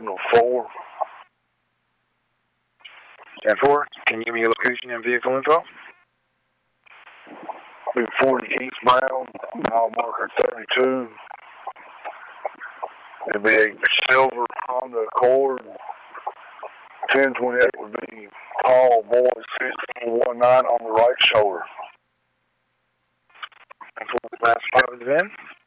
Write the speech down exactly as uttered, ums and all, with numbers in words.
signal four. ten four, can you give me your location and vehicle info? Be forty eastbound, mile marker thirty-two. It'd be a silver Honda Accord. ten twenty-eight would be tall boy six one nine on the right shoulder. And for the last part of the van?